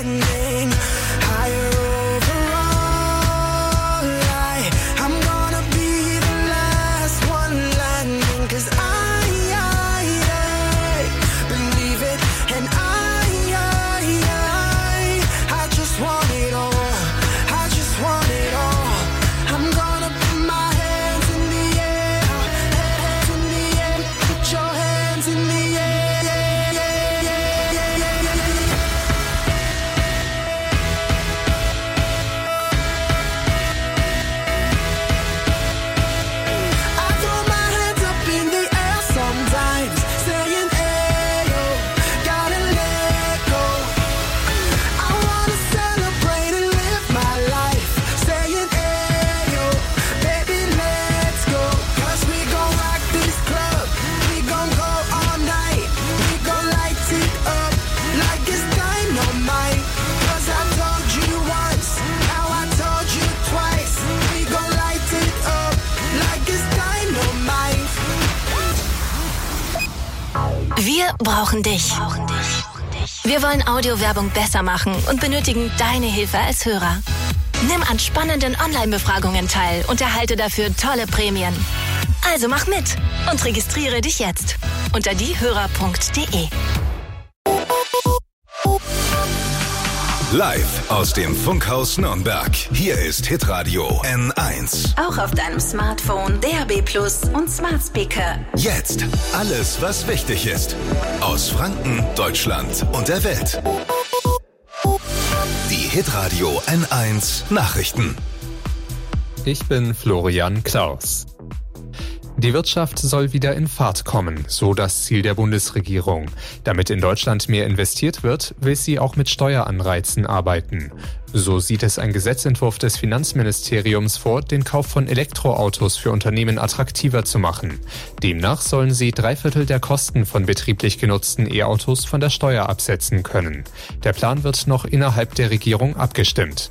ascending, higher overall. I'm gonna be the last one landing, 'cause I believe it, and I just want it all. I just want it all. I'm gonna put my hands in the air, hands in the air. Put your hands in the air. I throw my hands up in the air sometimes, saying, "Ayo, gotta let go." I wanna celebrate and live my life, saying, "Ayo, baby, let's go." 'Cause we gon' rock this club, we gon' go all night, we gon' light it up like it's dynamite. 'Cause I told you once, now I told you twice, we gon' light it up like it's dynamite. Wir brauchen dich. Wir wollen Audiowerbung besser machen und benötigen deine Hilfe als Hörer. Nimm an spannenden Online-Befragungen teil und erhalte dafür tolle Prämien. Also mach mit und registriere dich jetzt unter diehörer.de. Live aus dem Funkhaus Nürnberg. Hier ist Hitradio N1. Auch auf deinem Smartphone, DAB+ und Smart Speaker. Jetzt alles, was wichtig ist. Aus Franken, Deutschland und der Welt. Die Hitradio N1 Nachrichten. Ich bin Florian Klaus. Die Wirtschaft soll wieder in Fahrt kommen, so das Ziel der Bundesregierung. Damit in Deutschland mehr investiert wird, will sie auch mit Steueranreizen arbeiten. So sieht es ein Gesetzentwurf des Finanzministeriums vor, den Kauf von Elektroautos für Unternehmen attraktiver zu machen. Demnach sollen sie 3/4 der Kosten von betrieblich genutzten E-Autos von der Steuer absetzen können. Der Plan wird noch innerhalb der Regierung abgestimmt.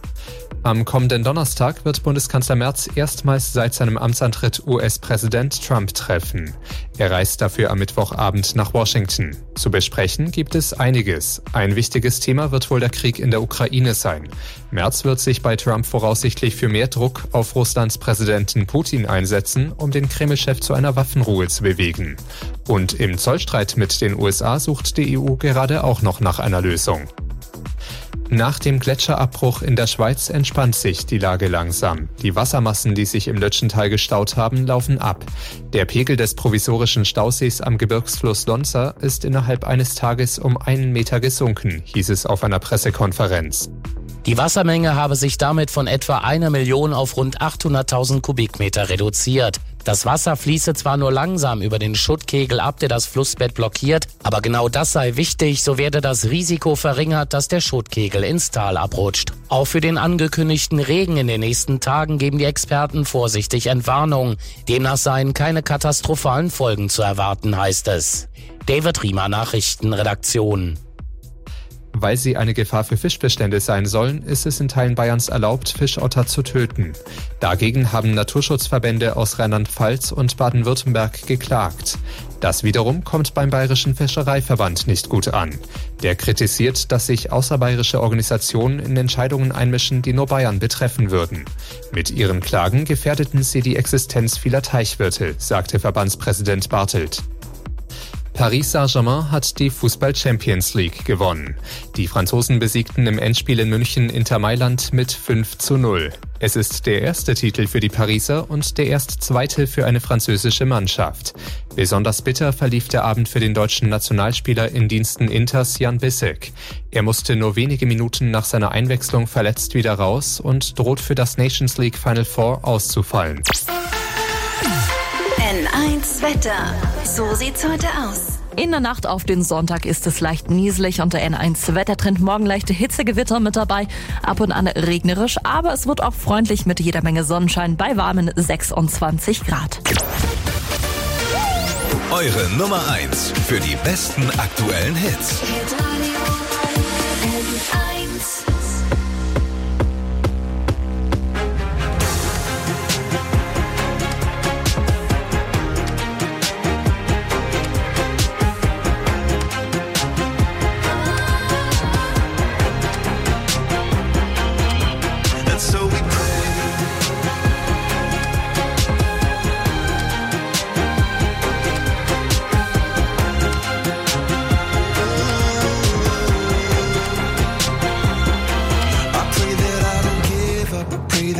Am kommenden Donnerstag wird Bundeskanzler Merz erstmals seit seinem Amtsantritt US-Präsident Trump treffen. Er reist dafür am Mittwochabend nach Washington. Zu besprechen gibt es einiges. Ein wichtiges Thema wird wohl der Krieg in der Ukraine sein. Merz wird sich bei Trump voraussichtlich für mehr Druck auf Russlands Präsidenten Putin einsetzen, um den Kreml-Chef zu einer Waffenruhe zu bewegen. Und im Zollstreit mit den USA sucht die EU gerade auch noch nach einer Lösung. Nach dem Gletscherabbruch in der Schweiz entspannt sich die Lage langsam. Die Wassermassen, die sich im Lötschental gestaut haben, laufen ab. Der Pegel des provisorischen Stausees am Gebirgsfluss Lonza ist innerhalb eines Tages um 1 Meter gesunken, hieß es auf einer Pressekonferenz. Die Wassermenge habe sich damit von etwa 1 Million auf rund 800.000 Kubikmeter reduziert. Das Wasser fließe zwar nur langsam über den Schuttkegel ab, der das Flussbett blockiert, aber genau das sei wichtig, so werde das Risiko verringert, dass der Schuttkegel ins Tal abrutscht. Auch für den angekündigten Regen in den nächsten Tagen geben die Experten vorsichtig Entwarnung. Demnach seien keine katastrophalen Folgen zu erwarten, heißt es. David Riemer, Nachrichtenredaktion. Weil sie eine Gefahr für Fischbestände sein sollen, ist es in Teilen Bayerns erlaubt, Fischotter zu töten. Dagegen haben Naturschutzverbände aus Rheinland-Pfalz und Baden-Württemberg geklagt. Das wiederum kommt beim Bayerischen Fischereiverband nicht gut an. Der kritisiert, dass sich außerbayerische Organisationen in Entscheidungen einmischen, die nur Bayern betreffen würden. Mit ihren Klagen gefährdeten sie die Existenz vieler Teichwirte, sagte Verbandspräsident Bartelt. Paris Saint-Germain hat die Fußball-Champions League gewonnen. Die Franzosen besiegten im Endspiel in München Inter Mailand mit 5:0. Es ist der erste Titel für die Pariser und der erst zweite für eine französische Mannschaft. Besonders bitter verlief der Abend für den deutschen Nationalspieler in Diensten Inters Jan Bissek. Er musste nur wenige Minuten nach seiner Einwechslung verletzt wieder raus und droht für das Nations League Final Four auszufallen. N1 Wetter. So sieht's heute aus. In der Nacht auf den Sonntag ist es leicht nieselig und der N1 Wettertrend. Morgen leichte Hitzegewitter mit dabei, ab und an regnerisch, aber es wird auch freundlich mit jeder Menge Sonnenschein bei warmen 26 Grad. Eure Nummer 1 für die besten aktuellen Hits.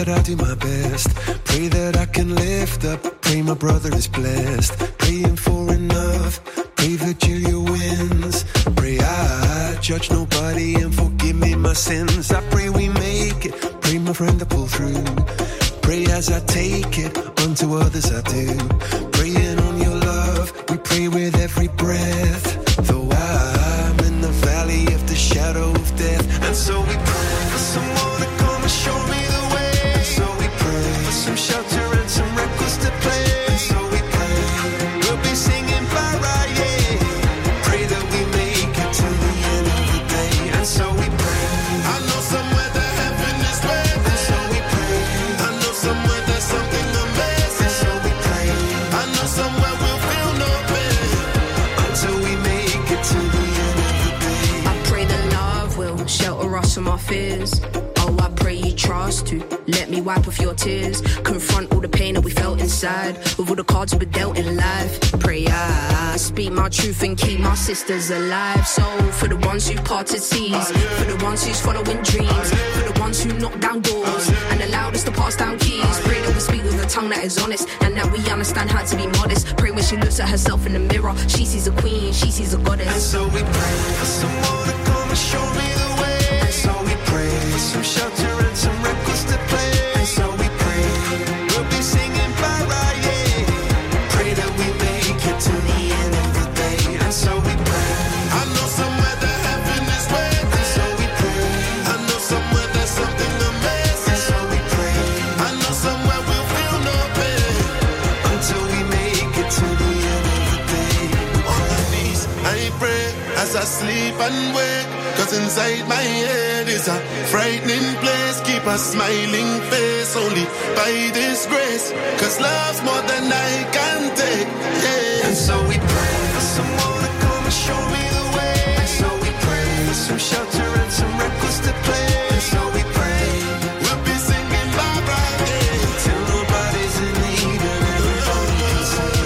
that I do my best. Pray that I can lift up. Pray my brother is blessed. Praying for enough. Pray Virgilia wins. Pray I judge nobody and forgive me my sins. I pray we make it. Pray my friend to pull through. Pray as I take it, unto others I do. Praying on your love, we pray with every breath. Though I'm in the valley of the shadow of death. And so we pray for someone to come and show me the way. And so we pray for some shelter and some records to play. And so we pray, we'll be singing Bara, yeah. Pray that we make it to the end of the day. And so we pray, I know somewhere that heaven is waiting. And so we pray, I know somewhere there's something amazing. So we pray, I know somewhere we'll feel no pain until we make it to the end of the day. I pray that love will shelter us from our fears. Oh, I pray you trust to let me wipe off your tears. Confront all the pain that we felt inside with all the cards we were dealt in life. Pray I speak my truth and keep my sisters alive. So for the ones who parted seas, for the ones who's following dreams, for the ones who knock down doors and allowed us to pass down keys. Pray that we speak with a tongue that is honest and that we understand how to be modest. Pray when she looks at herself in the mirror, she sees a queen, she sees a goddess. And so we pray for someone to come and show me the way. And so we pray for some shelter and some records to play. And so we pray, we'll be singing Bara, yeah. Pray that we make it to the end of the day. And so we pray, I know somewhere that heaven is waiting. And so we pray, I know somewhere there's something amazing. And so we pray, I know somewhere we'll feel no pain until we make it to the end of the day. On my knees, I pray as I sleep and wake. Cause inside my head is a frightening place. Keep a smiling face only by this grace. Cause love's more than I can take, yeah. And so we pray for someone to come and show me the way. And so we pray for some shelter and some records to play. And so we pray, we'll be singing Barbara, yeah. Till nobody's in need and everybody can sing.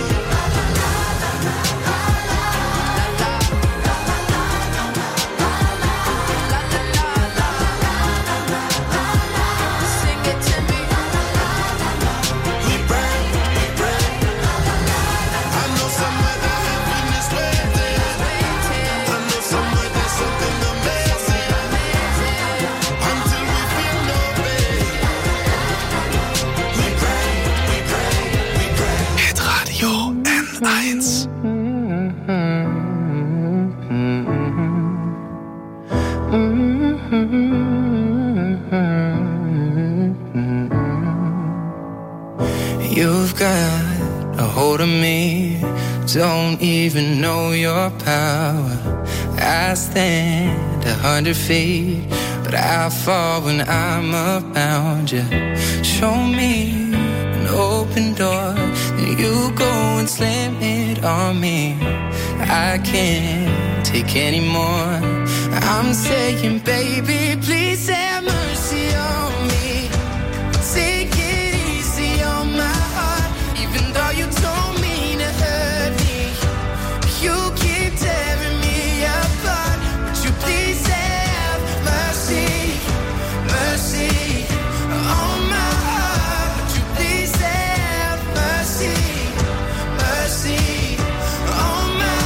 You've got a hold of me, don't even know your power. I stand 100 feet, but I fall when I'm around you. Show me an open door, then you go and slam it on me. I can't take any more. I'm saying, baby, please have mercy on me. Take it easy on my heart, even though you don't mean to hurt me. You keep tearing me apart. Would you please have mercy, mercy on my heart? Would you please have mercy, mercy on my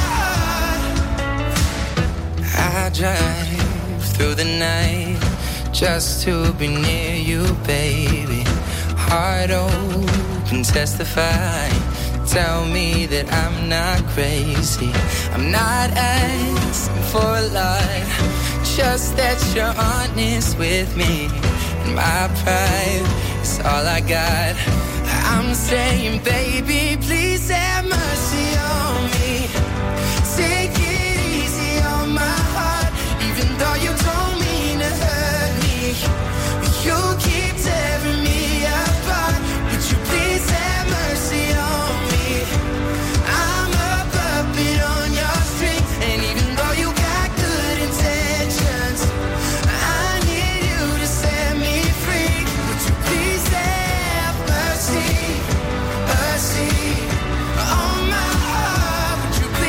heart? I drive through the night just to be near you, baby. Heart open, testify. Tell me that I'm not crazy. I'm not asking for a lot, just that you're honest with me. And my pride is all I got. I'm saying, baby, please have mercy on me. Take it easy on my heart, even though you don't mean to hurt me. You keep tearing me apart. Would you please have mercy on me? I'm a puppet on your string, and even though you got good intentions, I need you to set me free. Would you please have mercy, mercy on my heart? Would you please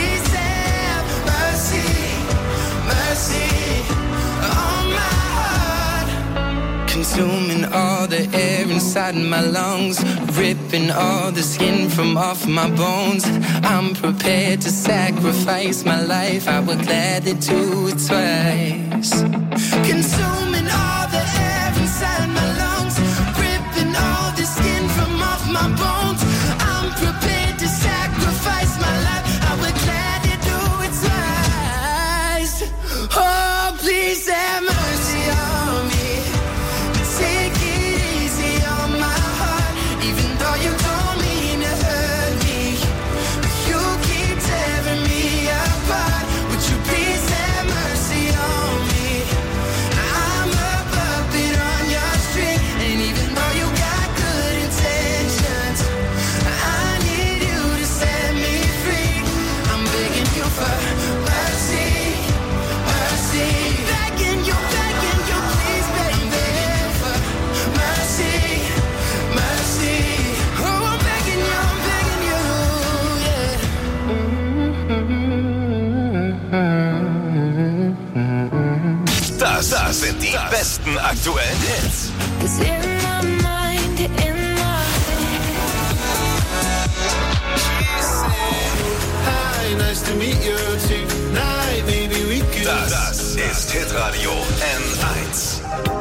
consuming all the air inside my lungs, ripping all the skin from off my bones. I'm prepared to sacrifice my life, I would gladly do it twice. Consuming all the air inside my lungs, ripping all the skin from off my bones. I'm prepared to sacrifice my life, I would gladly do it twice. Oh, please have mercy on me. Take it easy on my heart, even though you don't mean to hurt me. You keep tearing me apart. Would you please have mercy on me? I'm a puppet on your string, and even though you got good intentions, I need you to set me free. I'm begging you for mercy, mercy. Begging you, please, baby, for mercy, mercy. Oh, I'm begging you, yeah. Das sind die besten aktuellen Hits. Hi, nice to meet you tonight. Maybe we could. Das ist Hitradio N1.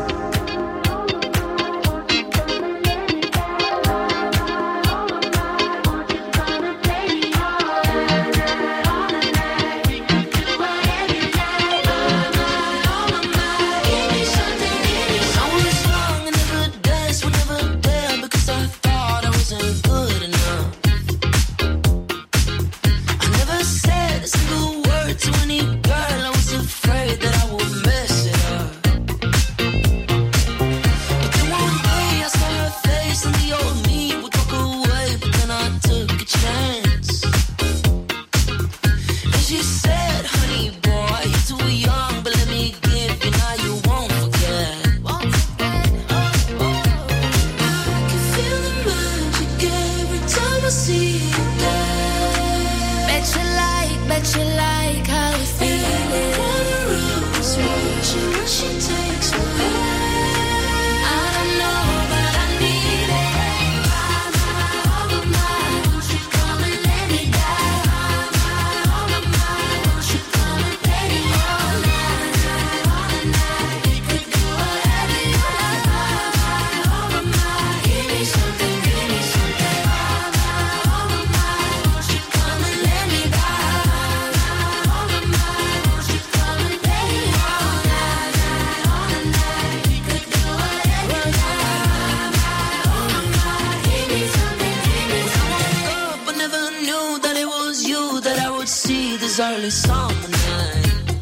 Early summer night.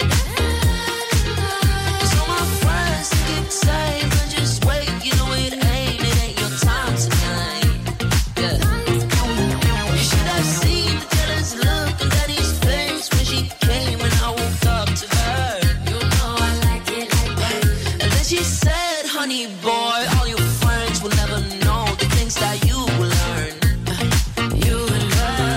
'Cause all my friends keep saying, but just wait, you know it ain't your time tonight. Yeah. You should have seen the jealous look on Daddy's face when she came and I woke up to her. You know I like it like that. And then she said, honey boy, all your friends will never know the things that you will learn. You will learn.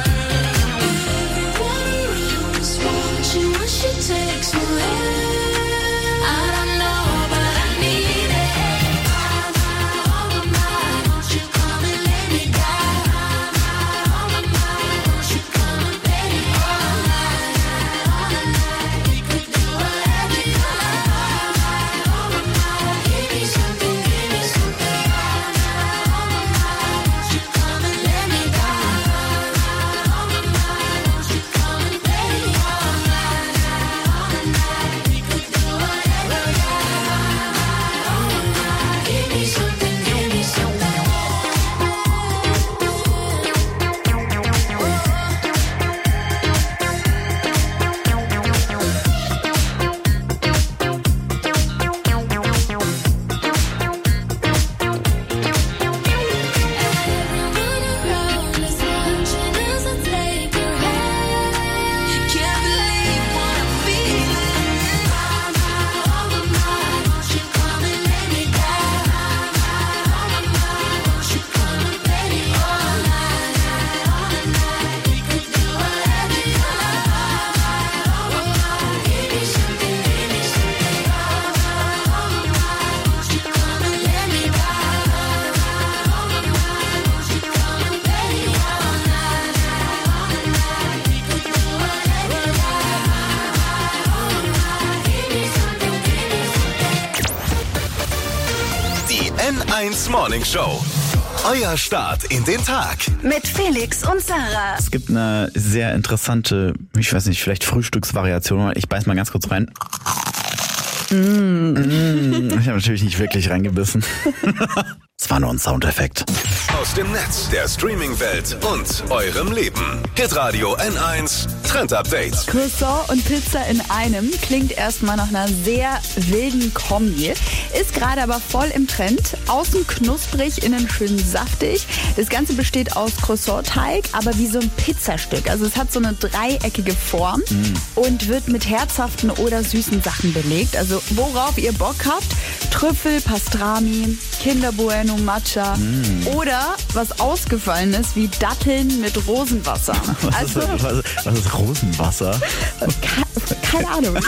She takes me I don't know, but I need it. Oh my, won't you come and let me down? Oh my, won't you come and let me all night. We could do whatever you like. Oh my, give me something, give me something. N1 Morning Show. Euer Start in den Tag. Mit Felix und Sarah. Es gibt eine sehr interessante, ich weiß nicht, vielleicht Frühstücksvariation. Ich beiß mal ganz kurz rein. Ich habe natürlich nicht wirklich reingebissen. Es war nur ein Soundeffekt. Aus dem Netz, der Streaming-Welt und eurem Leben. Hitradio N1 Trend Update. Croissant und Pizza in einem klingt erstmal nach einer sehr wilden Kombi. Ist gerade aber voll im Trend. Außen knusprig, innen schön saftig. Das Ganze besteht aus Croissant-Teig, aber wie so ein Pizzastück. Also es hat so eine dreieckige Form und wird mit herzhaften oder süßen Sachen belegt. Also worauf ihr Bock habt. Trüffel, Pastrami, Kinder Bueno, Matcha oder was ausgefallen ist, wie Datteln mit Rosenwasser. Was ist Rosenwasser? Keine Ahnung.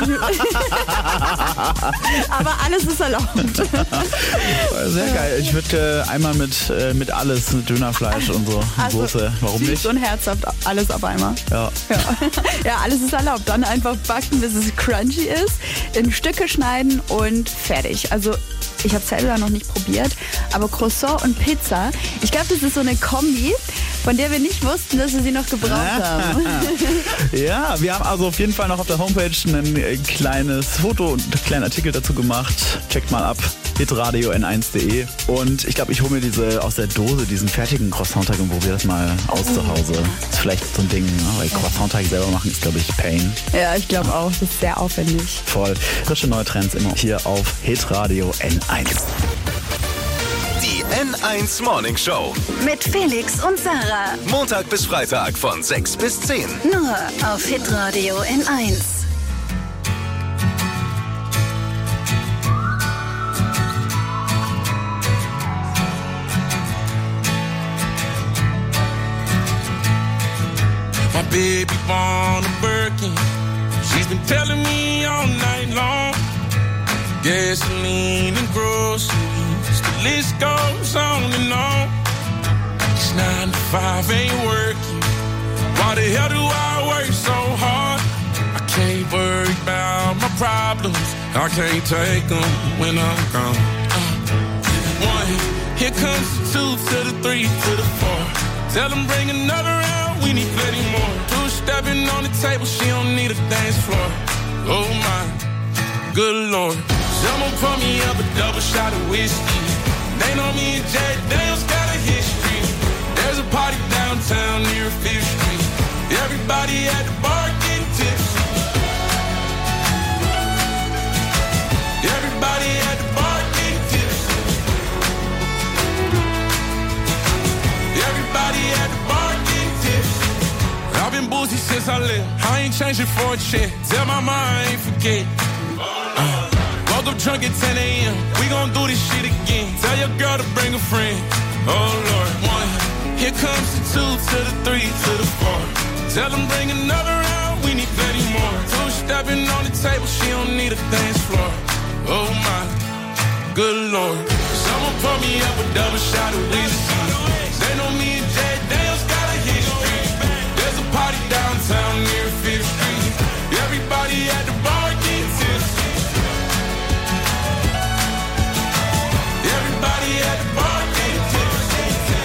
Aber alles ist erlaubt. Sehr geil. Ich würde einmal mit alles, mit Dönerfleisch und so. Also, Soße. Warum süß nicht? und herzhaft, alles auf einmal. Ja. Ja, alles ist erlaubt. Dann einfach backen, bis es crunchy ist, in Stücke schneiden und fertig. Also ich habe selber noch nicht probiert, aber Croissant und Pizza, ich glaube, das ist so eine Kombi, von der wir nicht wussten, dass wir sie noch gebraucht haben. Ja, wir haben also auf jeden Fall noch auf der Homepage ein kleines Foto und einen kleinen Artikel dazu gemacht. Checkt mal ab, hitradio n1.de. Und ich glaube, ich hole mir diese aus der Dose, diesen fertigen Croissant-Teig und probiere das mal aus zu Hause. Das ist vielleicht so ein Ding, ne? Weil Croissant-Teig selber machen ist, glaube ich, Pain. Ja, ich glaube auch, das ist sehr aufwendig. Voll. Frische neue Trends immer hier auf hitradio N1. Die N1 Morning Show. Mit Felix und Sarah. Montag bis Freitag von 6 bis 10. Nur auf Hitradio N1. My baby born a Birkin. She's been telling me all night long. Gasoline and groceries, the list goes on and on. It's 9 to 5, ain't working. Why the hell do I work so hard? I can't worry about my problems. I can't take them when I'm gone. 1, here comes the 2 to the 3 to the 4. Tell them bring another round, we need plenty more. 2 stepping on the table, she don't need a dance floor. Oh my, good Lord. Someone pour me up a double shot of whiskey. They know me and Jack Daniels got a history. There's a party downtown near 5th Street. Everybody at the bar getting tipsy. Everybody at the bar getting tipsy. Everybody at the bar getting tipsy. I've been boozy since I left. I ain't changing for a check. Tell my mom I ain't forget. Woke up drunk at 10 a.m. We gon' do this shit again. Tell your girl to bring a friend. Oh Lord. 1, here comes the 2 to the 3 to the 4. Tell them bring another round. We need plenty more. 2 stepping on the table. She don't need a dance floor. Oh my, good Lord. Someone pour me up a double shot of whiskey. They know me and Jack Daniels got a history. There's a party downtown near 5th Street. Everybody at the bar getting tipsy. Everybody at the bar getting tipsy.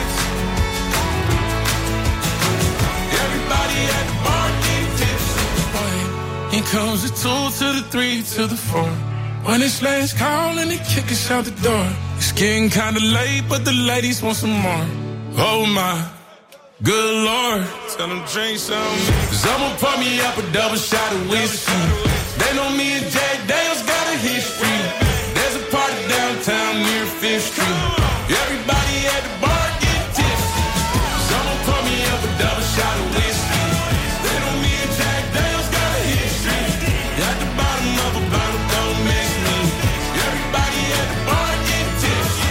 Everybody at the bar getting tipsy. Here comes the 2 to the 3 to the 4. When it's last call and they kick us out the door. It's getting kinda late, but the ladies want some more. Oh my, good Lord. Tell them drink some. Someone pour me up a double shot of whiskey. They know me and Jack Daniels got a history. There's a party downtown near 5th Street. Everybody at the bar get tipsy. Someone pour me up a double shot of whiskey. They know me and Jack Daniels got a history. At the bottom of a bottle, don't miss me. Everybody at the bar get tipsy.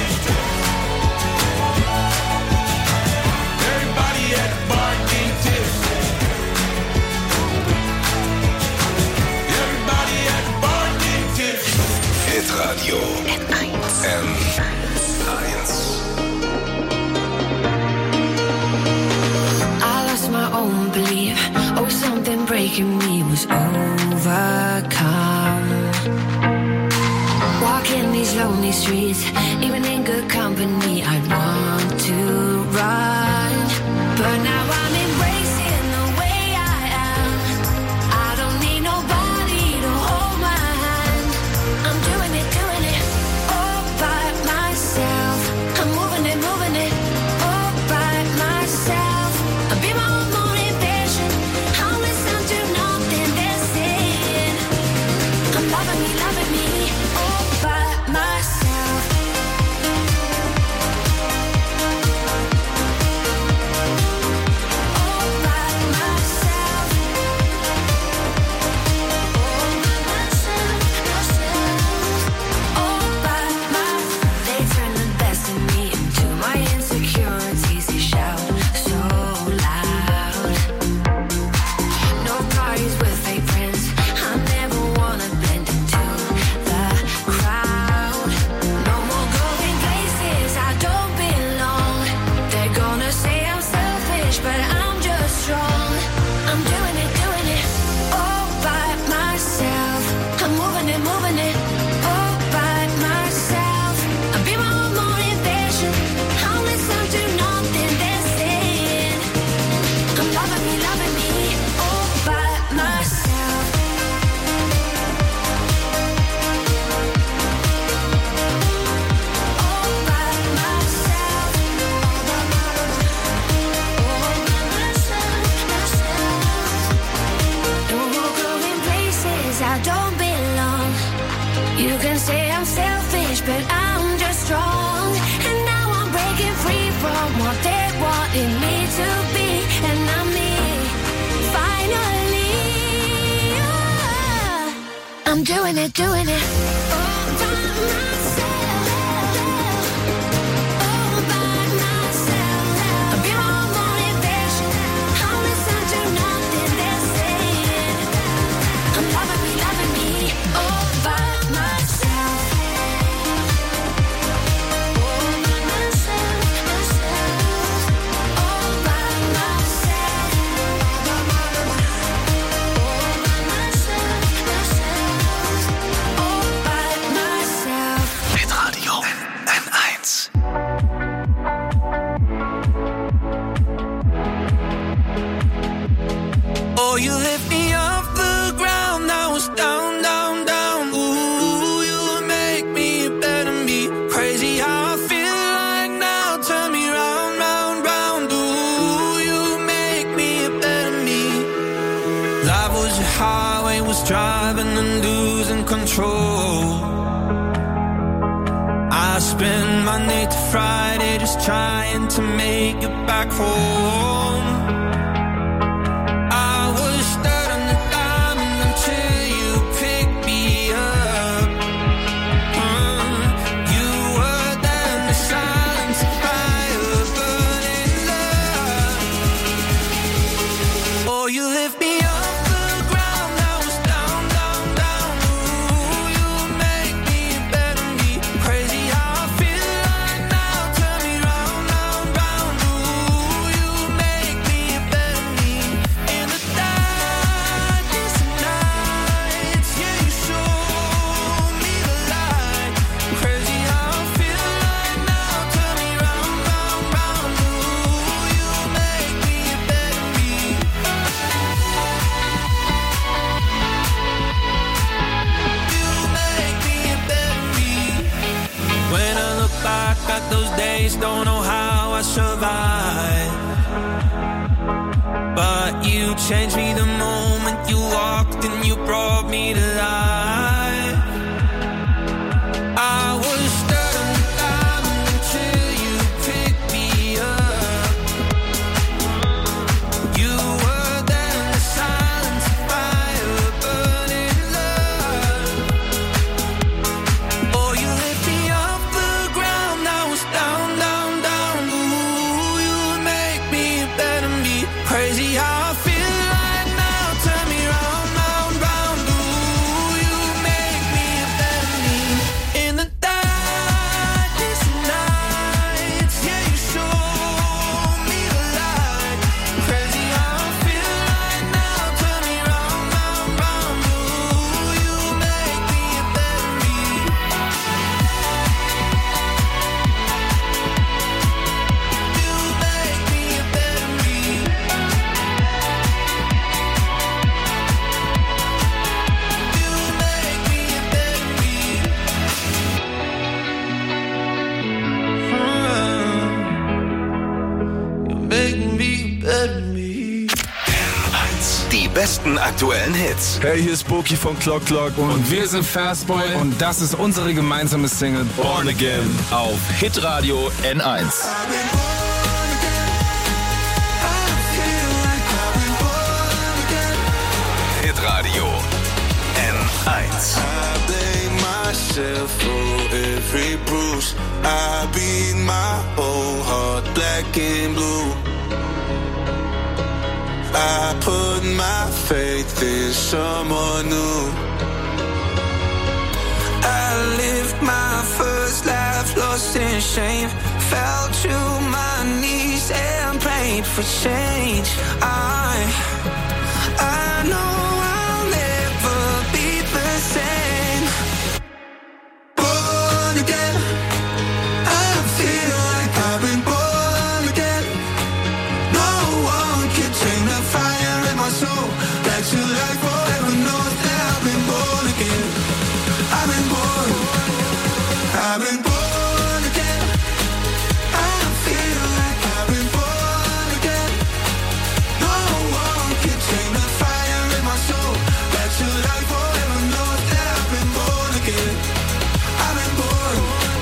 Everybody at the bar get tipsy. Everybody at the bar get tipsy. Hitradio N1. I lost my own belief. Oh, something breaking me was overcome. Walking these lonely streets. Even in good company, I'd want to run. But now I'm embracing the way I am. I don't need nobody to hold my hand. I'm doing it all by myself. I'm moving it all by myself. I'll be my own motivation. I'll listen to nothing they're saying. I'm loving me all by myself. All by myself. All by myself. They turn the best in me into my insecurities. They shout so loud. No parties with fake friends. I never wanna blend into the crowd. No more going places I don't belong. They're gonna say I'm selfish, but I'm just strong. I'm doing it all by myself. I'm moving it all by myself. I'll be my own motivation. I'll listen to nothing they're saying. I'm loving me all by myself. All by myself. No more going places I don't belong. You can say I'm selfish, but I'm just strong. And now I'm breaking free from what they wanted me to be. And I'm me, finally. I'm doing it all by myself. All by myself. I'll be my own motivation. I'll listen to nothing they're saying. I'm loving me all by myself. All by myself. All by myself. All by myself. Hitradio N1. Oh, you lift me off the ground. I was down, down, down. Ooh, you make me better me. Crazy how I feel like now. Turn me round, round, round. Ooh, you make me better me. Life was a highway, was driving and losing control. I spend Monday to Friday just trying to make it back home. I was stuck on the diamond until you picked me up. You were there in the silence, fire burning love. Oh, you lift me off the ground. I was down, down, down. Ooh, you make me better me. Crazy how I feel like now. Turn me round, round, round. Ooh, you make me better me. In the darkest of nights, yeah, you show me the light. Crazy how I feel like now. Turn me round, round, round. Ooh, you make me better me. You make me better me. When I look back at those days, don't know how I survived. But you changed me the moment you walked and you brought me to life. I was stuck on the diamond until you picked me up. You were there in the silence, fire burning love. Oh, you lift me off the ground. I was down, down, down. Ooh, you make me better me. Crazy how I feel like now. Turn me round, round, round. Ooh, you besten aktuellen Hits. Hey, hier ist Boki von Clock Clock Und wir sind Fastboy und das ist unsere gemeinsame Single Born Again auf Hitradio N1. Hitradio N1. I blame myself for every bruise. I beat my old heart black and blue. I put my faith in someone new. I lived my first life lost in shame. Fell to my knees and prayed for change. I know I'll never be the same. Born again, I feel like I've been born again. No one can tame the fire in my soul. Back to life forever knows that I've been born again. I've been born again. I feel like I've been born again. No one can tame the fire in my soul. Back to life forever knows that I've been born again. I've been born.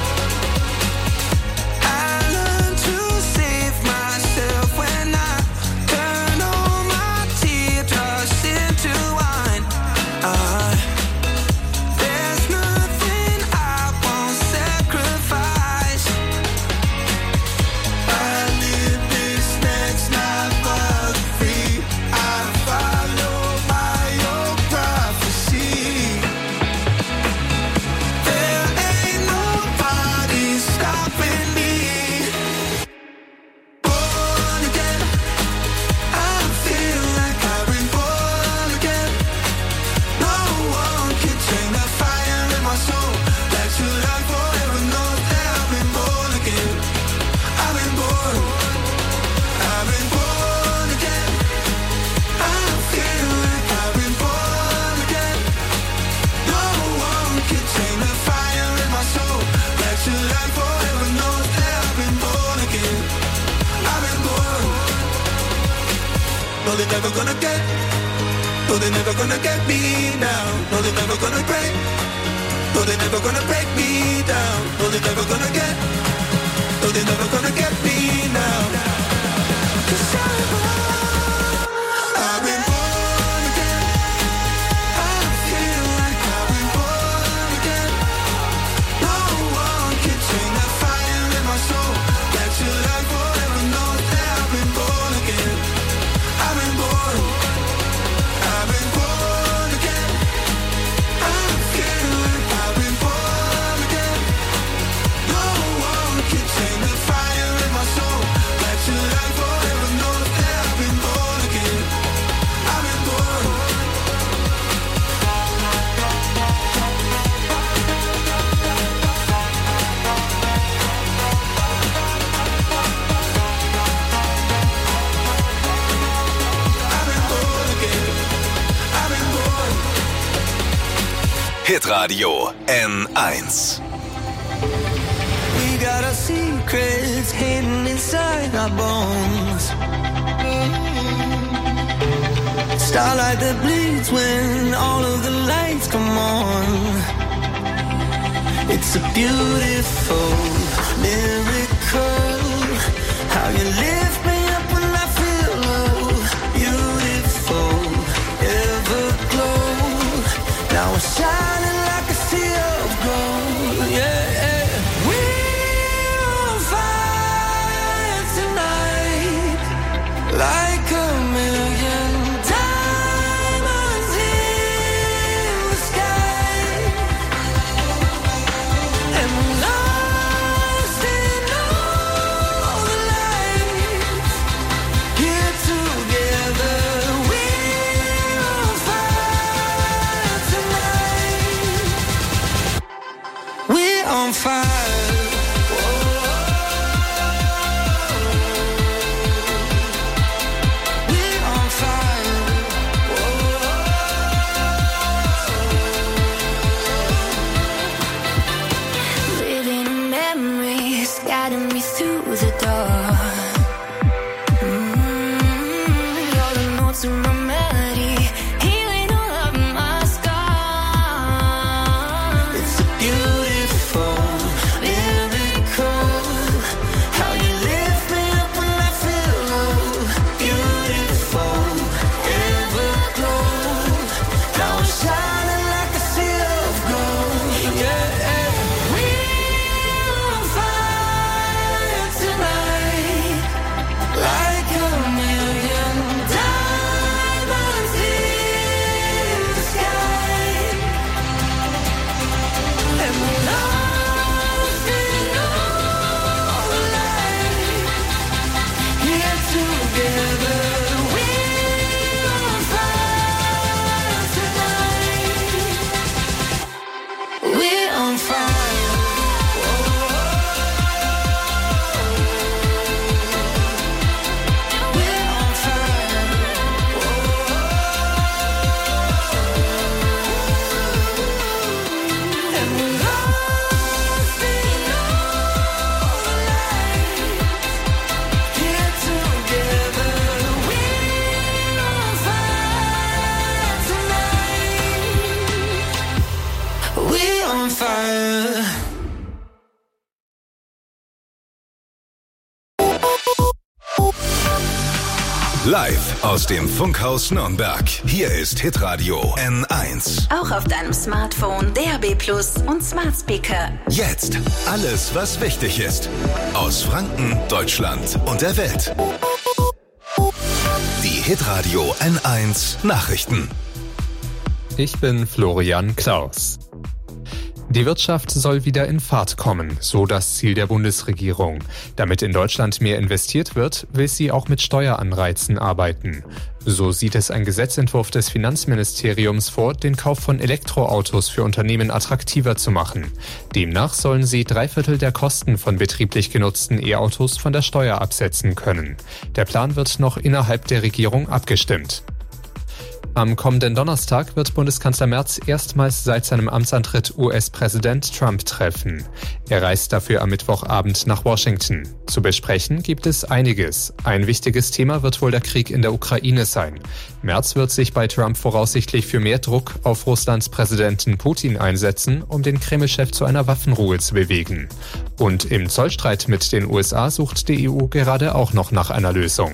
I learned to save myself when I turn all my teardrops into wine. There's nothing I won't sacrifice. I live this next life for free. I follow my own prophecy. There ain't nobody stopping me. Born again, I feel like I've been born again. No one can tame the fire in my soul. Back to life forever knows that I've been born again. I've been born again. I feel like I've been born again. No one can tame the fire in my soul. Back to life forever knows that I've been born again. I've been born. No, they're never gonna get. No, they're never gonna get me down. No, they're never gonna break. No, they're never gonna break me down. No, they're never gonna get. No, they're never gonna get me now. 'Cause I've been born again. I feel like I've been born again. No one can tame the fire in my soul. Back to life forever knows that I've been born again. I've been born again. I feel like I've been born again. No one can tame the fire in my soul. Back to life forever knows that I've been born again. I've been born. I've been born again. I've been born. Hitradio N1. We got our secrets hidden inside our bones. Starlight that bleeds when all of the lights come on. It's a beautiful miracle. How you lift me up when I feel low. Beautiful, everglow. Now we're shining like a sea of gold. Yeah. We're on fire tonight, like a million diamonds in the sky. And we're lost in all the lights. Here together, we're on fire tonight. We're on fire. We're on fire. Living in memories, guiding me through the dark. You're the notes in my melody, on fire. Live aus dem Funkhaus Nürnberg. Hier ist Hitradio N1. Auch auf deinem Smartphone, DAB+ und Smart Speaker. Jetzt alles, was wichtig ist. Aus Franken, Deutschland und der Welt. Die Hitradio N1 Nachrichten. Ich bin Florian Klaus. Die Wirtschaft soll wieder in Fahrt kommen, so das Ziel der Bundesregierung. Damit in Deutschland mehr investiert wird, will sie auch mit Steueranreizen arbeiten. So sieht es ein Gesetzentwurf des Finanzministeriums vor, den Kauf von Elektroautos für Unternehmen attraktiver zu machen. Demnach sollen sie 3/4 der Kosten von betrieblich genutzten E-Autos von der Steuer absetzen können. Der Plan wird noch innerhalb der Regierung abgestimmt. Am kommenden Donnerstag wird Bundeskanzler Merz erstmals seit seinem Amtsantritt US-Präsident Trump treffen. Er reist dafür am Mittwochabend nach Washington. Zu besprechen gibt es einiges. Ein wichtiges Thema wird wohl der Krieg in der Ukraine sein. Merz wird sich bei Trump voraussichtlich für mehr Druck auf Russlands Präsidenten Putin einsetzen, um den Kreml-Chef zu einer Waffenruhe zu bewegen. Und im Zollstreit mit den USA sucht die EU gerade auch noch nach einer Lösung.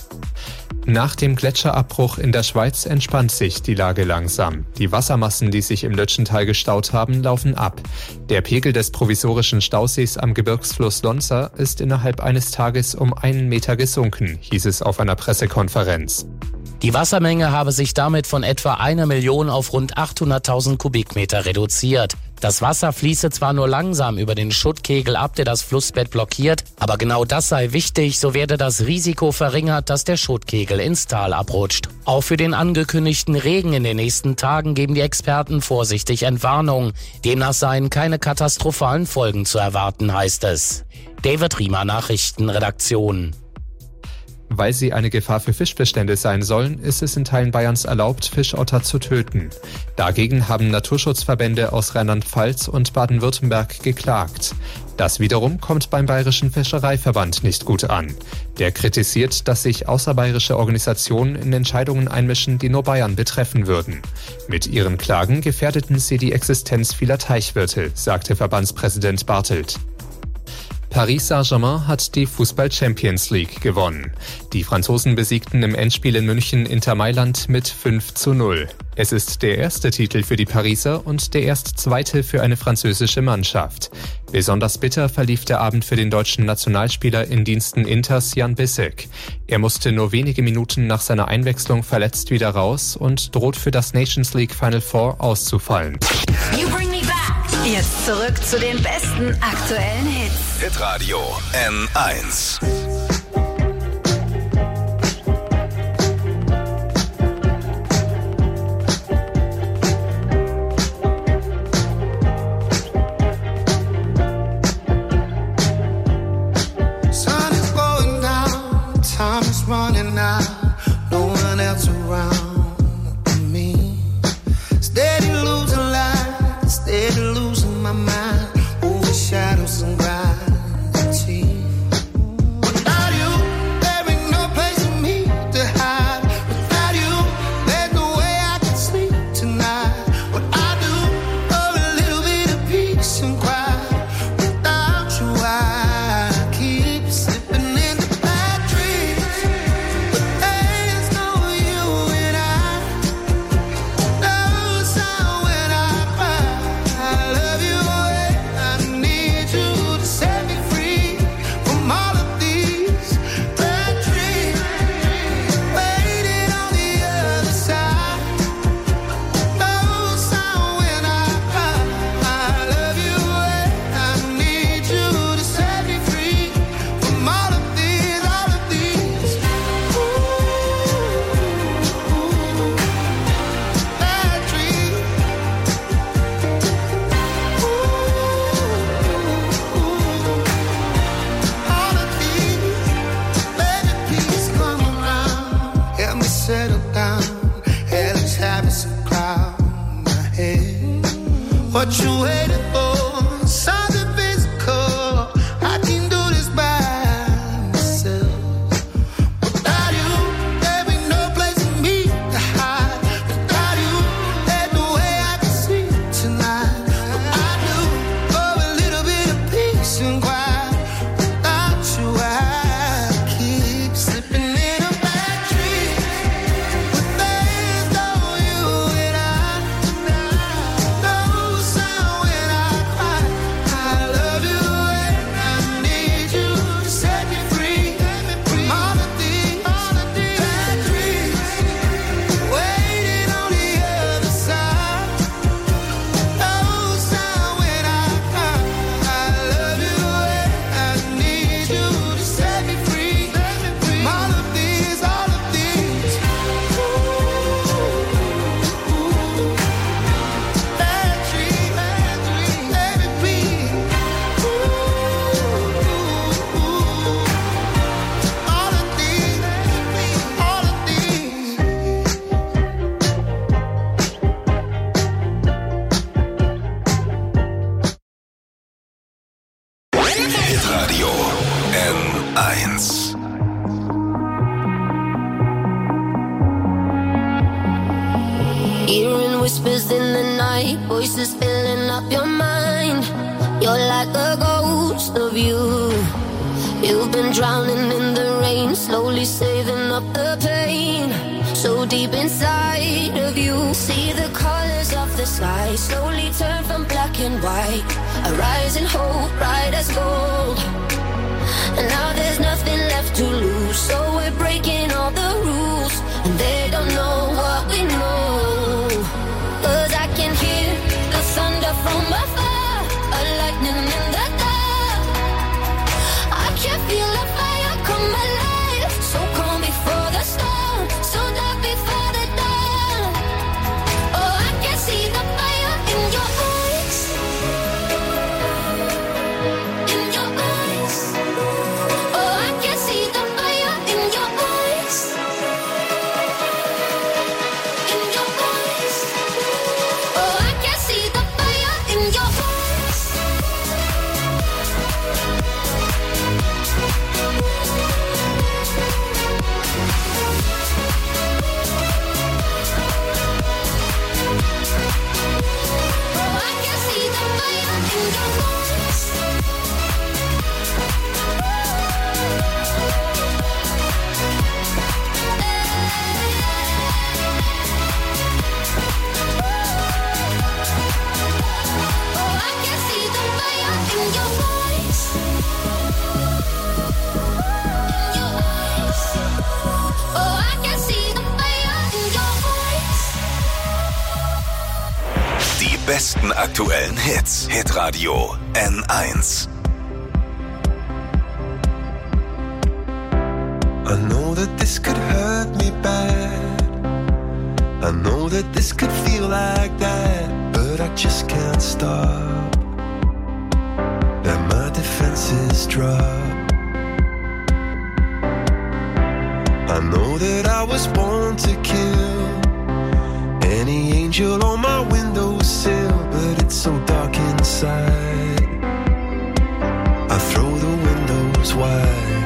Nach dem Gletscherabbruch in der Schweiz entspannt sich die Lage langsam. Die Wassermassen, die sich im Lötschental gestaut haben, laufen ab. Der Pegel des provisorischen Stausees am Gebirgsfluss Lonza ist innerhalb eines Tages um 1 Meter gesunken, hieß es auf einer Pressekonferenz. Die Wassermenge habe sich damit von etwa 1 Million auf rund 800.000 Kubikmeter reduziert. Das Wasser fließe zwar nur langsam über den Schuttkegel ab, der das Flussbett blockiert, aber genau das sei wichtig, so werde das Risiko verringert, dass der Schuttkegel ins Tal abrutscht. Auch für den angekündigten Regen in den nächsten Tagen geben die Experten vorsichtig Entwarnung. Demnach seien keine katastrophalen Folgen zu erwarten, heißt es. David Riemer, Nachrichtenredaktion. Weil sie eine Gefahr für Fischbestände sein sollen, ist es in Teilen Bayerns erlaubt, Fischotter zu töten. Dagegen haben Naturschutzverbände aus Rheinland-Pfalz und Baden-Württemberg geklagt. Das wiederum kommt beim Bayerischen Fischereiverband nicht gut an. Der kritisiert, dass sich außerbayerische Organisationen in Entscheidungen einmischen, die nur Bayern betreffen würden. Mit ihren Klagen gefährdeten sie die Existenz vieler Teichwirte, sagte Verbandspräsident Bartelt. Paris Saint-Germain hat die Fußball-Champions League gewonnen. Die Franzosen besiegten im Endspiel in München Inter Mailand mit 5:0. Es ist der erste Titel für die Pariser und der erst zweite für eine französische Mannschaft. Besonders bitter verlief der Abend für den deutschen Nationalspieler in Diensten Inters Jan Bissek. Er musste nur wenige Minuten nach seiner Einwechslung verletzt wieder raus und droht für das Nations League Final Four auszufallen. You bring me back. Jetzt zurück zu den besten aktuellen Hits. Hitradio N1. Sun is going down, time is running out, no one else around me. Steady losing light, steady losing my mind, over shadows and gravity. Without you, there ain't no place for me to hide. Without you, there's no way I can sleep tonight. What I do for a little bit of peace and quiet. Without you, I keep slipping into bad dreams. But there's no you and I. No sound when I cry. I love you away. I need you to set me free from all of these bad dreams. Waiting on the other side. No sound when I cry. I love you away. N1. Hearing whispers in the night, voices filling up your mind. You're like a ghost of you. You've been drowning in the rain, slowly saving up the pain. So deep inside of you, see the colors of the sky slowly turn from black and white. A rising hope, bright as gold. And now there's nothing left to lose, so we're breaking all the rules. And they don't know what we know. 'Cause I can hear the thunder from afar, a lightning in the dark. I can feel a fire come alive, so calm before the storm, so dark before the dawn. Oh, I can see the fire in your eyes, in your eyes. Oh, I can see the fire in your eyes, in your eyes. Oh, I can see the fire in your eyes. Oh, I can see the fire in your eyes. Oh, I can see the fire in your eyes. In your eyes. Oh, I can see the fire in your eyes. Die besten aktuellen Hits. Hitradio N1. I know that this could hurt me bad. I know that this could feel like that, but I just can't stop. And my defenses drop. I know that I was born to kill any angel on my windowsill, but it's so dark inside. I throw the windows wide.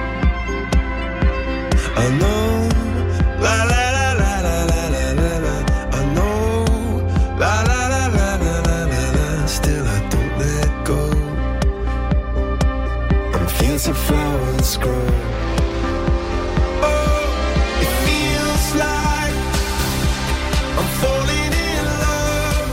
I know, la la la la la la la la la. I know, la la la la la la la la. Still I don't let go. I'm feels of flowers grow. Oh, it feels like I'm falling in love.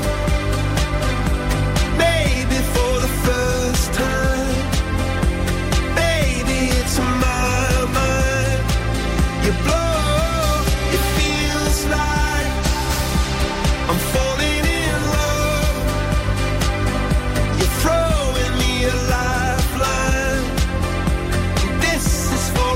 Maybe for the first time. Maybe it's my mind. You blow, it feels like I'm falling in love. You're throwing me a lifeline. This is for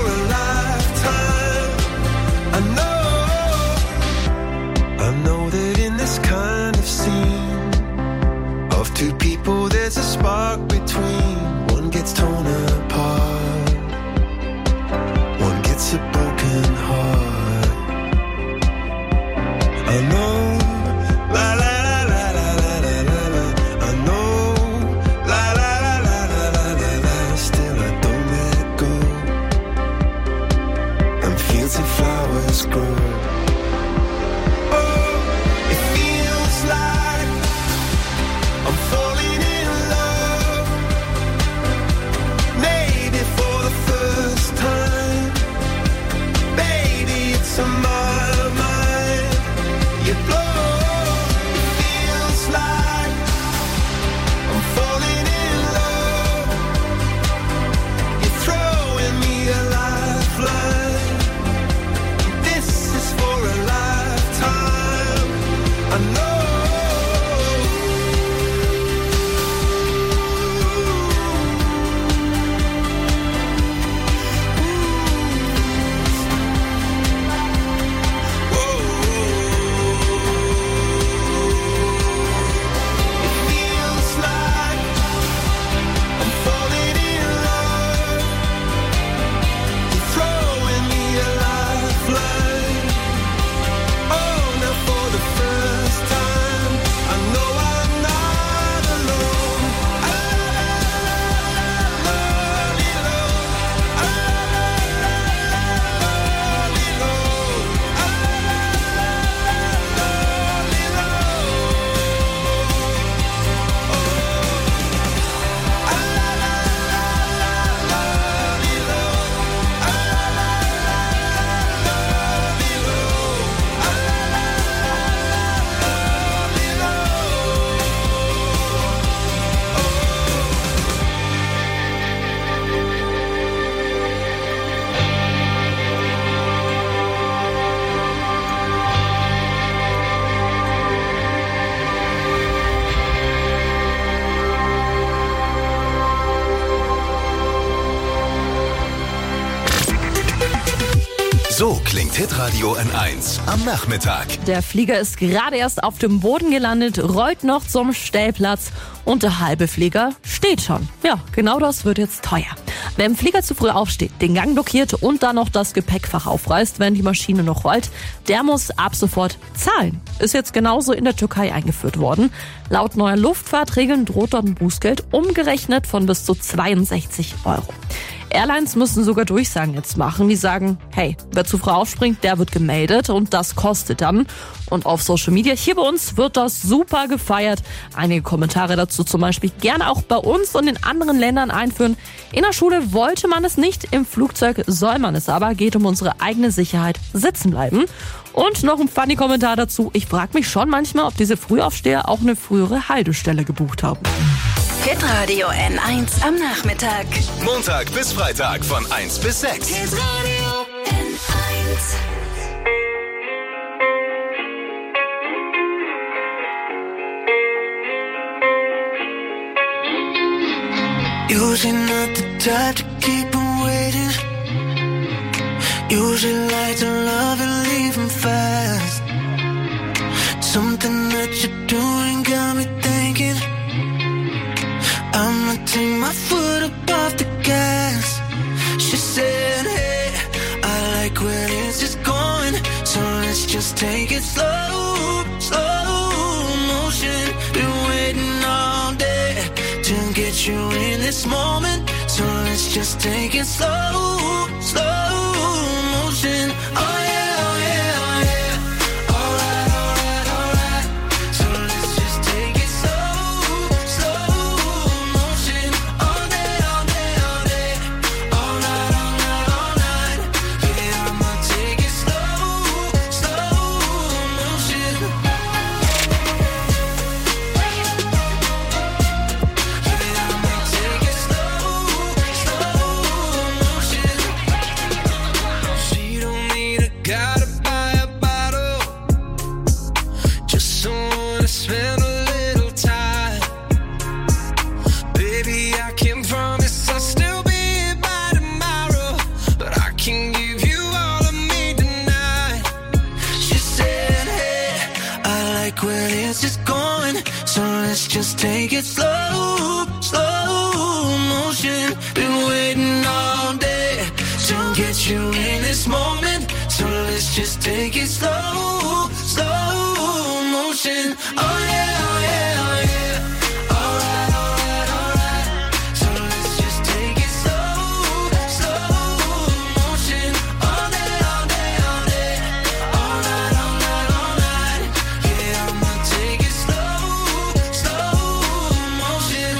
So klingt Hitradio N1 am Nachmittag. Der Flieger ist gerade erst auf dem Boden gelandet, rollt noch zum Stellplatz und der halbe Flieger steht schon. Ja, genau das wird jetzt teuer. Wer im Flieger zu früh aufsteht, den Gang blockiert und dann noch das Gepäckfach aufreißt, wenn die Maschine noch rollt, der muss ab sofort zahlen. Ist jetzt genauso in der Türkei eingeführt worden. Laut neuer Luftfahrtregeln droht dort ein Bußgeld umgerechnet von bis zu 62 €. Airlines müssen sogar Durchsagen jetzt machen, die sagen, hey, wer zu früh aufspringt, der wird gemeldet und das kostet dann. Und auf Social Media hier bei uns wird das super gefeiert. Einige Kommentare dazu zum Beispiel gerne auch bei uns und in anderen Ländern einführen. In der Schule wollte man es nicht, im Flugzeug soll man es aber, geht um unsere eigene Sicherheit, sitzen bleiben. Und noch ein funny Kommentar dazu. Ich frage mich schon manchmal, ob diese Frühaufsteher auch eine frühere Haltestelle gebucht haben. Hitradio N1 am Nachmittag. Montag bis Freitag von 1 bis 6. Hitradio N1. Usually not the type to keep him waiting. Usually like to love and leave him fast. Something that you're doing got me thinking I'ma take my foot up off the gas. She said, hey, I like where this is going, so let's just take it slow, slow motion. Been waiting all day to get you in this moment, so let's just take it slow, slow motion. Oh yeah, oh yeah, oh yeah. Alright, alright, alright. So let's just take it slow, slow motion. All day, all day, all day. All night, all night, all night. Yeah, I'ma take it slow, slow motion. She don't need a guy to buy a bottle, just someone to spend a little time. Baby, I can promise I'll still be here by tomorrow, but I can give you all of me tonight. She said, hey, I like where this is going, so let's just take it slow, slow motion. Been waiting all day to get you in this moment, so let's just take it slow, slow motion. Oh yeah, oh yeah, oh yeah. Alright, alright, alright. So let's just take it slow, slow motion. All day, all day, all day. All night, all night, all night. Yeah, I'ma take it slow, slow motion.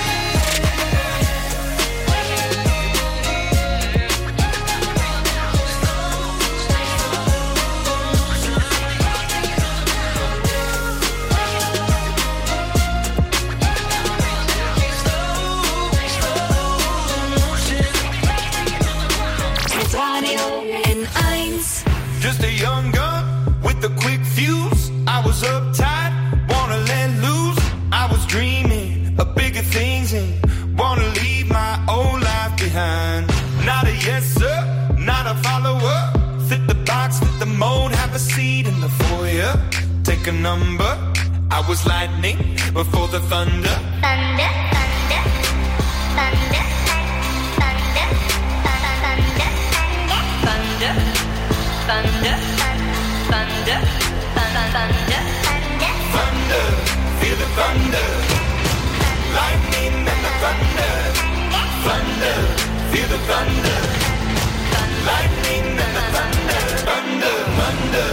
Hitradio N1. Just a young gun with a quick fuse. I was uptight, wanna let loose. I was dreaming of bigger things and wanna leave my old life behind. Not a yes sir, not a follower. Fit the box, fit the mold, have a seat in the foyer. Take a number. I was lightning before the thunder. Thunder, thunder, thunder, thunder, thunder, thunder, thunder, thunder, thunder, Thunder, feel the thunder. Lightning and the thunder. Thunder, feel the thunder. Lightning and the thunder. Thunder, thunder.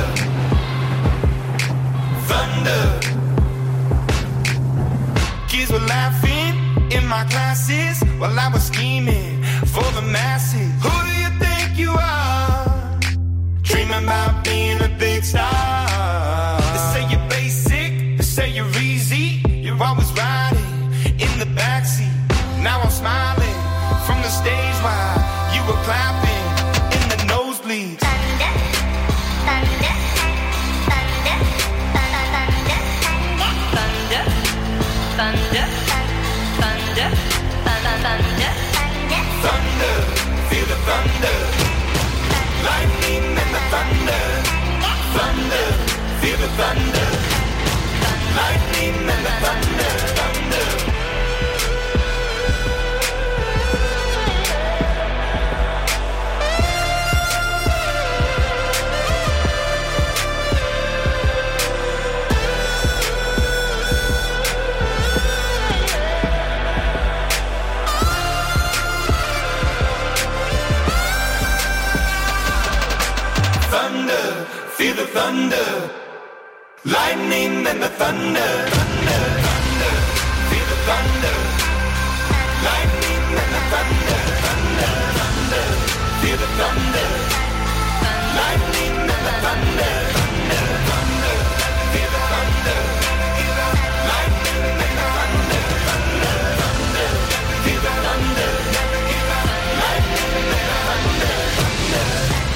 Thunder. Kids were laughing in my classes while I was scheming for the masses. Who do you think you are? Dreaming about being a big star. They say you're basic, they say you're easy. You're always riding in the backseat. Now I'm smiling from the stage while you were clapping in the nosebleeds. thunder, thunder, thunder, thunder, thunder, thunder, thunder, thunder, Thunder, feel the thunder. Lightning thunder. Lightning and the thunder, thunder. Thunder, feel the thunder. Lightning and the thunder, thunder, thunder. Feel the thunder. Lightning and the thunder, thunder, thunder. Feel the thunder. Lightning and the thunder, thunder, thunder. Feel the thunder. Lightning and the thunder, thunder, thunder. Feel the thunder. Lightning and the thunder, thunder.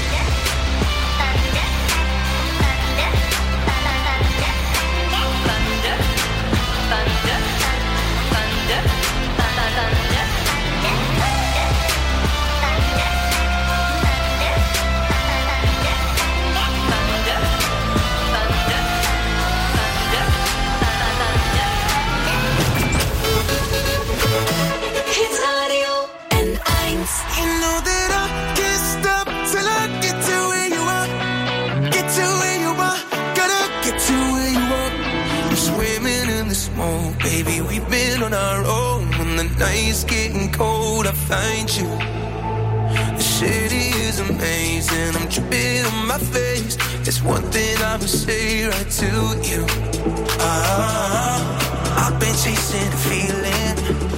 Hitradio N1. You know that I can't stop till I get to where you are. Get to where you are. Gotta get to where you are. I'm swimming in the smoke, baby, we've been on our own. When the night's getting cold, I find you. The city is amazing, I'm dripping on my face. It's one thing I would say right to you. I've been chasing a feeling.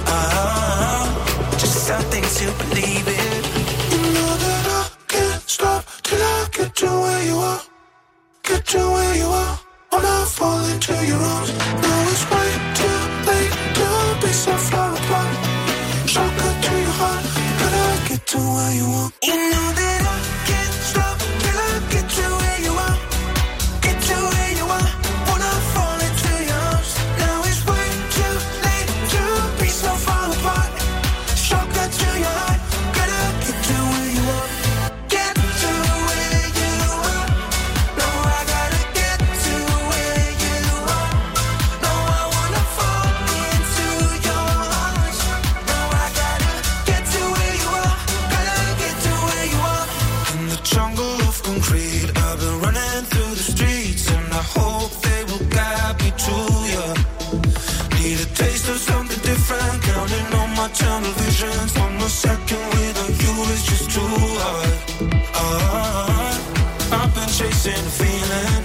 Just something to believe in. You know that I can't stop till I get to where you are. Get to where you are. When I fall into your arms. Now it's way too late to be so far apart. Shotgun to your heart. Gotta get to where you are. You know that I can't stop till I get to where you are. Get to where you are. When I fall into your arms. Now it's way too late to be so far apart. Shotgun to your heart. Gotta get to where you are. Get to where you are. No, I gotta get to where you are. No, I wanna fall into your arms. No, I gotta get to where you are. Gotta get to where you are. In the jungle of concrete, I've been running through the streets, and I hope they will guide me to you. Need a taste of something different, counting on my tunnel visions. One more second without you is just too hard. I've been chasing a feeling.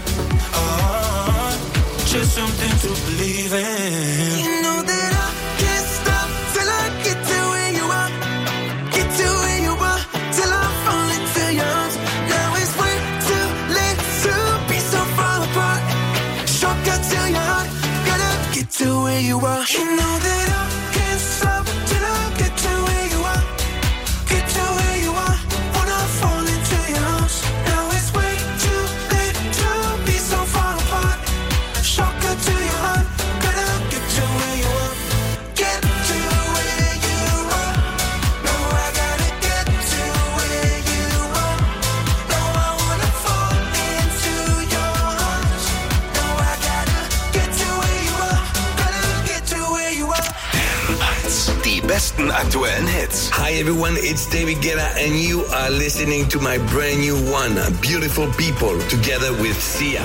Just something to believe in. You know that I can't stop till I get to where you are. Get to where you are till I fall into your arms. Now it's way too late to be so far apart. Shortcut to your heart. Gotta get to where you are. You know that I can't stop till I get to where you are. Get to where you are. When I fall into your arms. Now it's way too late to be so far apart. Shortcut to your heart. Gotta get to where you are. Get to where you are. No, I gotta get to where you are. No, I wanna fall into your arms. No, I gotta get to where you are. Gotta get to where you are. N1. Die besten aktuellen Hits. Hi everyone, it's David Guetta and you are listening to my brand new one, Beautiful People, together with Sia.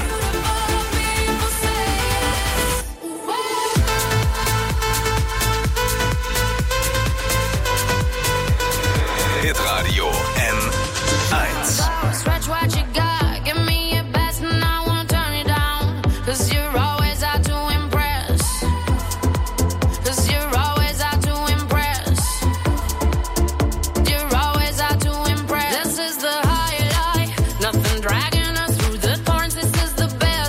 Hitradio N1. Stretch what you got, give me your best and I won't turn it down. 'Cause you're always out to impress. 'Cause you're always out to impress. You're always out to impress. This is the highlight, nothing dragging us through the thorns. This is the best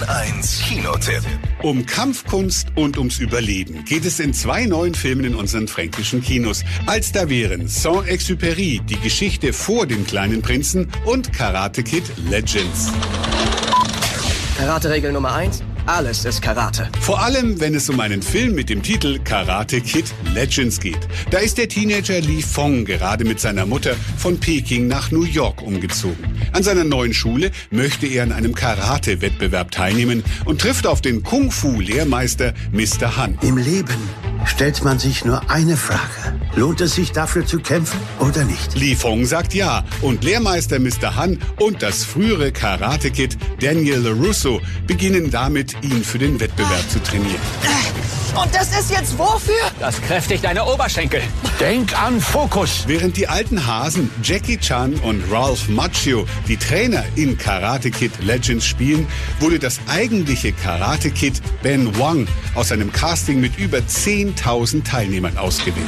N1 Kinotipp. Um Kampfkunst und ums Überleben geht es in 2 neuen Filmen in unseren fränkischen Kinos. Als da wären Saint-Exupéry, die Geschichte vor dem kleinen Prinzen und Karate Kid Legends. Karate-Regel Nummer 1. Alles ist Karate. Vor allem, wenn es um einen Film mit dem Titel Karate Kid Legends geht. Da ist der Teenager Li Fong gerade mit seiner Mutter von Peking nach New York umgezogen. An seiner neuen Schule möchte er an einem Karate-Wettbewerb teilnehmen und trifft auf den Kung-Fu-Lehrmeister Mr. Han. Im Leben stellt man sich nur eine Frage. Lohnt es sich dafür zu kämpfen oder nicht? Li Fong sagt ja und Lehrmeister Mr. Han und das frühere Karate-Kid Daniel LaRusso beginnen damit, ihn für den Wettbewerb zu trainieren. Und das ist jetzt wofür? Das kräftigt deine Oberschenkel. Denk an Fokus. Während die alten Hasen Jackie Chan und Ralph Macchio die Trainer in Karate Kid Legends spielen, wurde das eigentliche Karate Kid Ben Wang aus einem Casting mit über 10.000 Teilnehmern ausgewählt.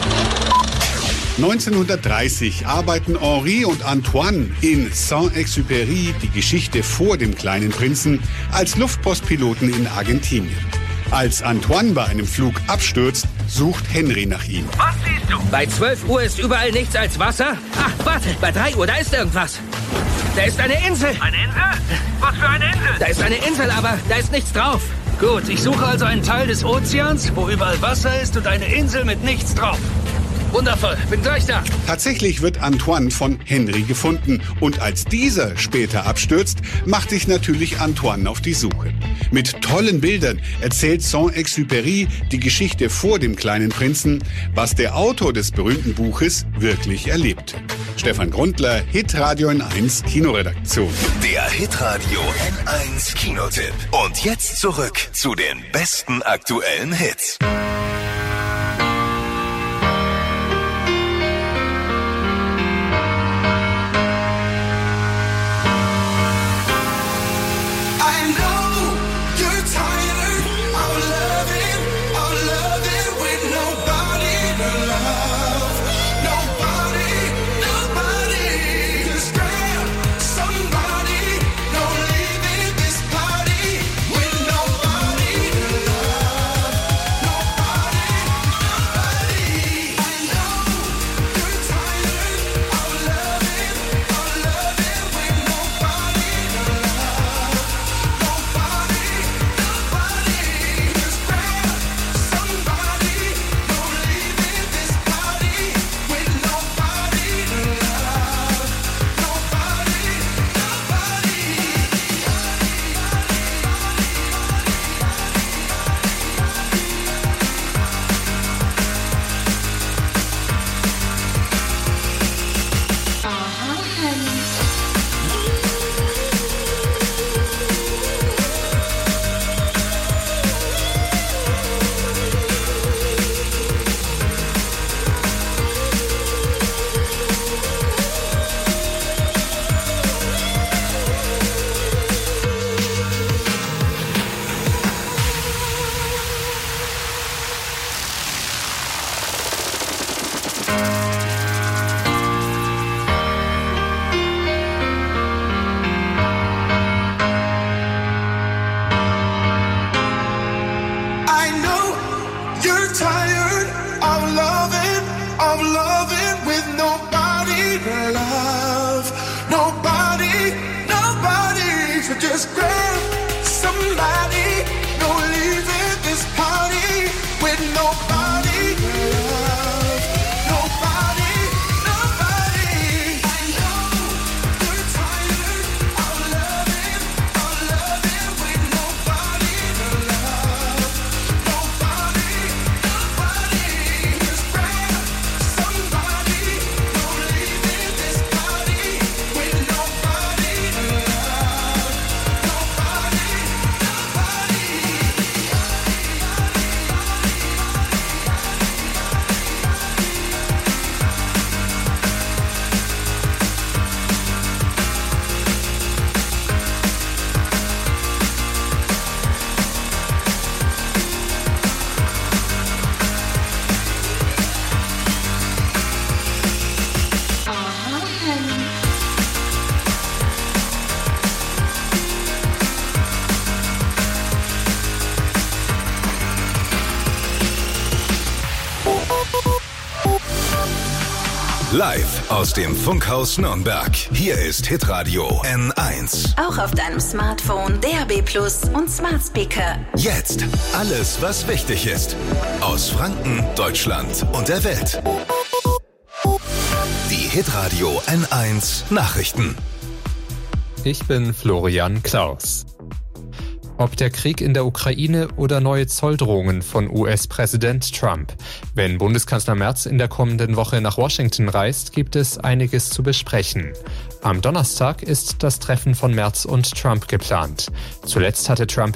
1930 arbeiten Henri und Antoine in Saint-Exupéry, die Geschichte vor dem kleinen Prinzen, als Luftpostpiloten in Argentinien. Als Antoine bei einem Flug abstürzt, sucht Henry nach ihm. Was siehst du? Bei 12 Uhr ist überall nichts als Wasser. Ach, warte, bei 3 Uhr, da ist irgendwas. Da ist eine Insel. Eine Insel? Was für eine Insel? Da ist eine Insel, aber da ist nichts drauf. Gut, ich suche also einen Teil des Ozeans, wo überall Wasser ist und eine Insel mit nichts drauf. Wundervoll, bin gleich da. Tatsächlich wird Antoine von Henry gefunden und als dieser später abstürzt, macht sich natürlich Antoine auf die Suche. Mit tollen Bildern erzählt Saint-Exupéry die Geschichte vor dem kleinen Prinzen, was der Autor des berühmten Buches wirklich erlebte. Stefan Grundler, Hitradio N1 Kinoredaktion. Der Hitradio N1 Kinotipp. Und jetzt zurück zu den besten aktuellen Hits. Just grab somebody, no leaving this party with nobody to love. Nobody, nobody. I know you're tired of loving with nobody to love. Nobody, nobody. Just grab somebody, no leaving this party with nobody to love. Live aus dem Funkhaus Nürnberg. Hier ist Hitradio N1. Auch auf deinem Smartphone, DAB+ und Smart Speaker. Jetzt alles, was wichtig ist. Aus Franken, Deutschland und der Welt. Die Hitradio N1 Nachrichten. Ich bin Florian Klaus. Ob der Krieg in der Ukraine oder neue Zolldrohungen von US-Präsident Trump. Wenn Bundeskanzler Merz in der kommenden Woche nach Washington reist, gibt es einiges zu besprechen. Am Donnerstag ist das Treffen von Merz und Trump geplant. Zuletzt hatte Trump